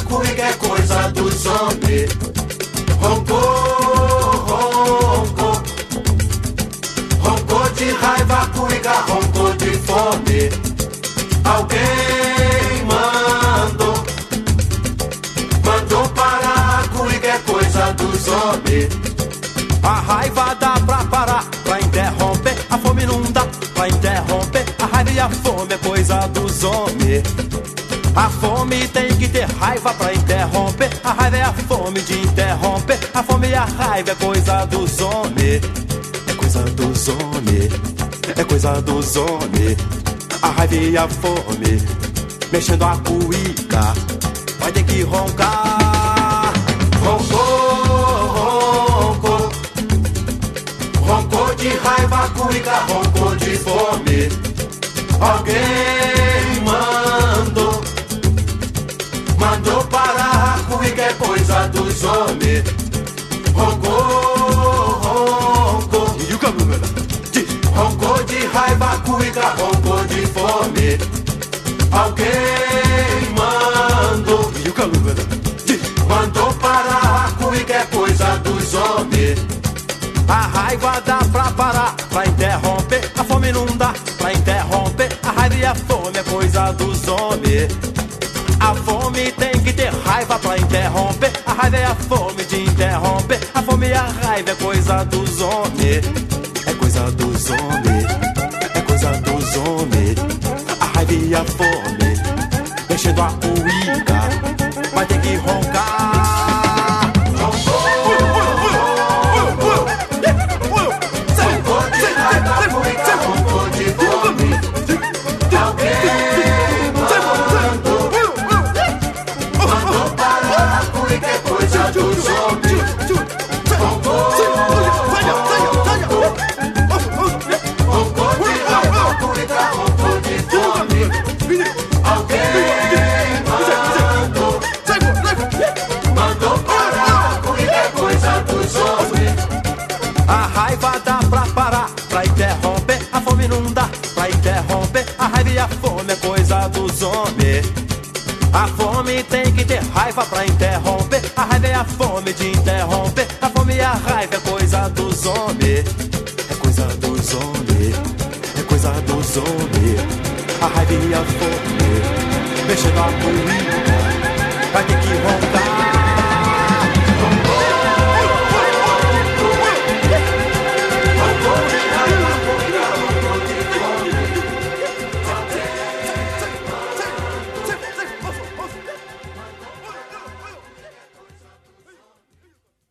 comigo é coisa dos homens. Roncou, roncou. Roncou de raiva, comigo roncou de fome. Alguém mandou parar, comigo é coisa dos homens. A raiva dá pra parar, pra interromper. A fome não dá pra interromper. A raiva e a fome é coisa dos homens. A fome tem que ter raiva pra interromper. A raiva é a fome de interromper. A fome e a raiva é coisa dos homens. É coisa dos homens. É coisa dos homens. A raiva e a fome mexendo a cuíca. Vai ter que roncar. Roncou, roncou. Roncou de raiva, cuíca, roncou de fome. Alguém mandou parar, comigo é coisa dos homens. Roncou, roncou. Roncou de raiva, comigo roncou de fome. Alguém mandou parar, comigo é coisa dos homens. A raiva dá pra parar, pra interromper. A fome não dá pra interromper. A raiva e a fome é coisa dos homens. A fome tem que ter raiva pra interromper. A raiva é a fome de interromper. A fome e a raiva é coisa dos homens. É coisa dos homens. É coisa dos homens. A raiva e a fome mexendo a cuíca. Vai ter que roncar. A raiva dá pra parar, pra interromper. A fome não dá pra interromper. A raiva e a fome é coisa dos homens. A fome tem que ter raiva pra interromper. A raiva é a fome de interromper. A fome e a raiva é coisa dos homens. É coisa dos homens. É coisa dos homens. A raiva e a fome mexendo a cuíca.